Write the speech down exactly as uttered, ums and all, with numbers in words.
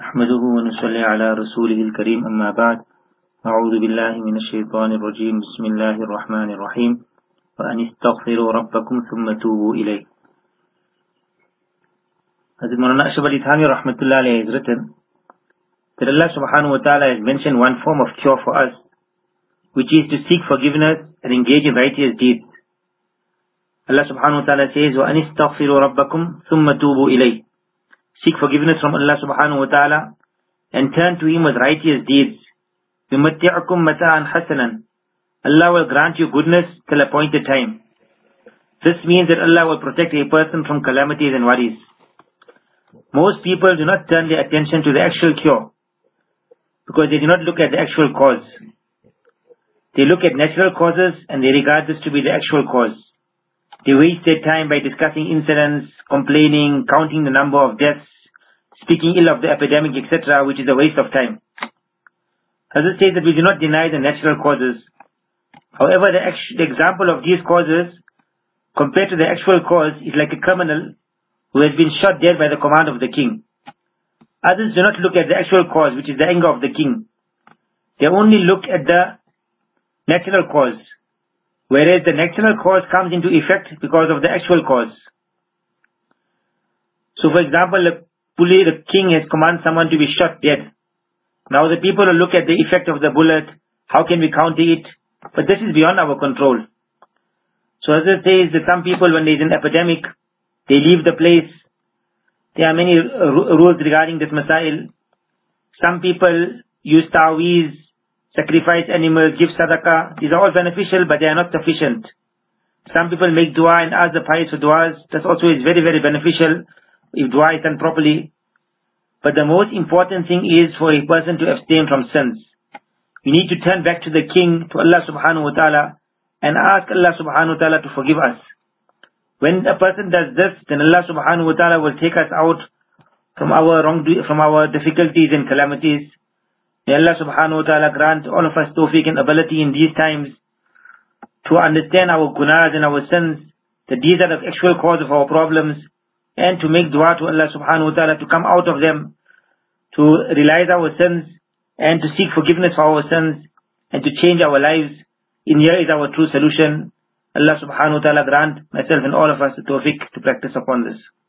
أحمده ونصلي على رسوله الكريم أما بعد أعوذ بالله من الشيطان الرجيم بسم الله الرحمن الرحيم وأن استغفروا ربكم ثم توبوا إليه. Hazrat Maulana Ashraf Ali Thanvi Rahmatullah Alayhi has written that Allah subhanahu wa ta'ala has mentioned one form of cure for us, which is to seek forgiveness and engage in righteous deeds. Allah subhanahu wa ta'ala says, وَأَنِ اسْتَغْفِرُوا رَبَّكُمْ ثُمَّ تُوبُوا إِلَيْهِ. Seek forgiveness from Allah subhanahu wa ta'ala and turn to Him with righteous deeds. يُمَتِّعُكُمْ مَتَاعًا حَسَنًا. Allah will grant you goodness till appointed time. This means that Allah will protect a person from calamities and worries. Most people do not turn their attention to the actual cure because they do not look at the actual cause. They look at natural causes and they regard this to be the actual cause. They waste their time by discussing incidents, complaining, counting the number of deaths, speaking ill of the epidemic, et cetera, which is a waste of time. Hazrat says that we do not deny the natural causes. However, the, the example of these causes compared to the actual cause is like a criminal who has been shot dead by the command of the king. Others do not look at the actual cause, which is the anger of the king. They only look at the natural cause, whereas the natural cause comes into effect because of the actual cause. So for example, the, the king has commanded someone to be shot dead. Now the people will look at the effect of the bullet, how can we counter it? But this is beyond our control. So as it says that some people, when there is an epidemic, they leave the place. There are many rules regarding this masail. Some people use ta'weez, sacrifice animals, give sadaqah. These are all beneficial, but they are not sufficient. Some people make dua and ask the pious for duas. That also is very, very beneficial if dua is done properly. But the most important thing is for a person to abstain from sins. We need to turn back to the king, to Allah subhanahu wa ta'ala, and ask Allah subhanahu wa ta'ala to forgive us. When a person does this, then Allah subhanahu wa ta'ala will take us out from our wrong, from our difficulties and calamities. May Allah subhanahu wa ta'ala grant all of us tawfiq and ability in these times to understand our gunas and our sins, that these are the actual cause of our problems, and to make dua to Allah subhanahu wa ta'ala to come out of them, to realize our sins, and to seek forgiveness for our sins, and to change our lives. In here is our true solution. Allah subhanahu wa ta'ala grant myself and all of us the tawfiq to practice upon this.